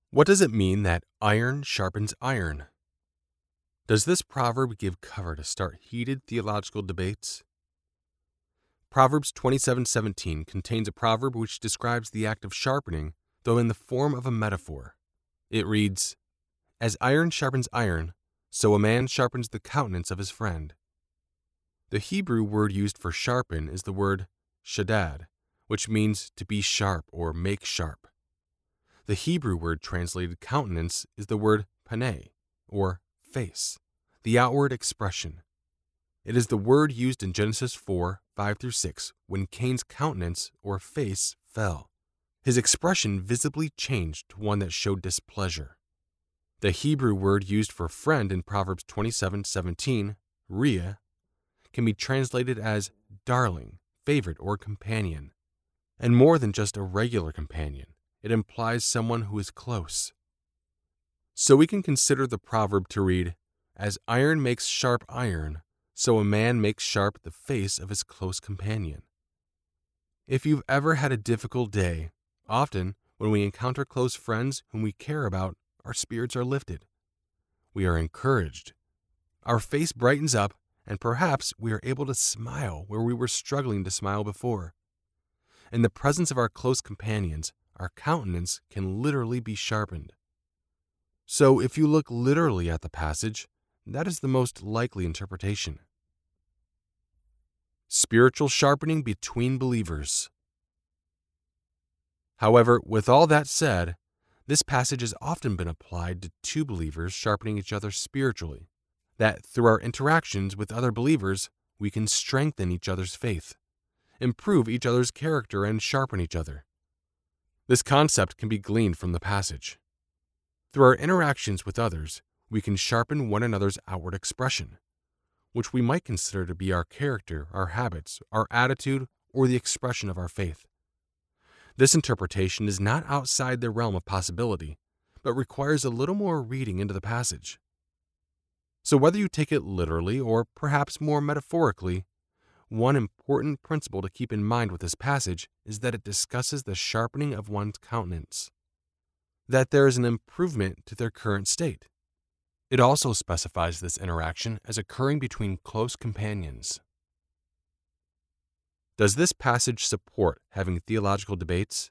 What does it mean that iron sharpens iron? Does this proverb give cover to start heated theological debates? Proverbs 27:17 contains a proverb which describes the act of sharpening, though in the form of a metaphor. It reads, "As iron sharpens iron, so a man sharpens the countenance of his friend." The Hebrew word used for sharpen is the word shadad, which means to be sharp or make sharp. The Hebrew word translated countenance is the word paneh, or face, the outward expression. It is the word used in Genesis 4:5-6 when Cain's countenance or face fell. His expression visibly changed to one that showed displeasure. The Hebrew word used for friend in Proverbs 27:17, Riyah, can be translated as darling, favorite, or companion. And more than just a regular companion, it implies someone who is close. So we can consider the proverb to read, "As iron makes sharp iron, so a man makes sharp the face of his close companion." If you've ever had a difficult day, often when we encounter close friends whom we care about, our spirits are lifted. We are encouraged. Our face brightens up, and perhaps we are able to smile where we were struggling to smile before. In the presence of our close companions, our countenance can literally be sharpened. So if you look literally at the passage, that is the most likely interpretation. Spiritual sharpening between believers. However, with all that said, this passage has often been applied to two believers sharpening each other spiritually, that through our interactions with other believers, we can strengthen each other's faith, improve each other's character, and sharpen each other. This concept can be gleaned from the passage. Through our interactions with others, we can sharpen one another's outward expression, which we might consider to be our character, our habits, our attitude, or the expression of our faith. This interpretation is not outside the realm of possibility, but requires a little more reading into the passage. So whether you take it literally or perhaps more metaphorically, one important principle to keep in mind with this passage is that it discusses the sharpening of one's countenance, that there is an improvement to their current state. It also specifies this interaction as occurring between close companions. Does this passage support having theological debates?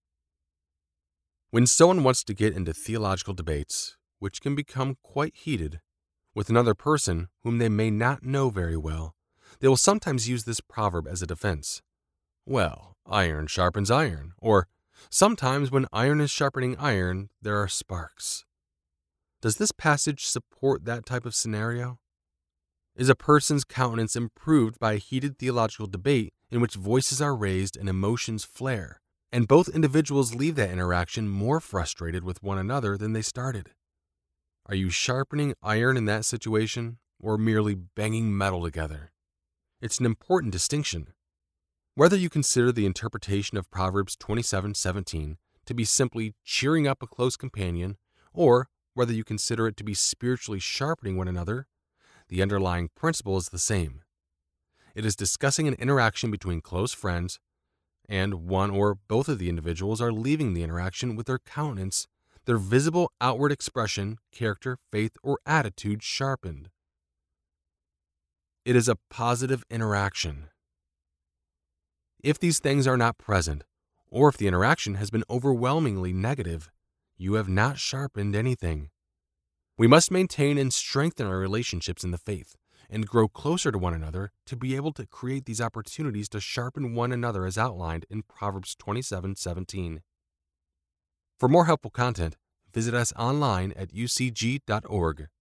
When someone wants to get into theological debates, which can become quite heated, with another person whom they may not know very well, they will sometimes use this proverb as a defense. Well, iron sharpens iron, or sometimes when iron is sharpening iron, there are sparks. Does this passage support that type of scenario? Is a person's countenance improved by a heated theological debate in which voices are raised and emotions flare, and both individuals leave that interaction more frustrated with one another than they started? Are you sharpening iron in that situation, or merely banging metal together? It's an important distinction. Whether you consider the interpretation of Proverbs 27:17 to be simply cheering up a close companion, or whether you consider it to be spiritually sharpening one another, the underlying principle is the same. It is discussing an interaction between close friends, and one or both of the individuals are leaving the interaction with their countenance, their visible outward expression, character, faith, or attitude sharpened. It is a positive interaction. If these things are not present, or if the interaction has been overwhelmingly negative, you have not sharpened anything. We must maintain and strengthen our relationships in the faith and grow closer to one another to be able to create these opportunities to sharpen one another as outlined in Proverbs 27:17. For more helpful content, visit us online at ucg.org.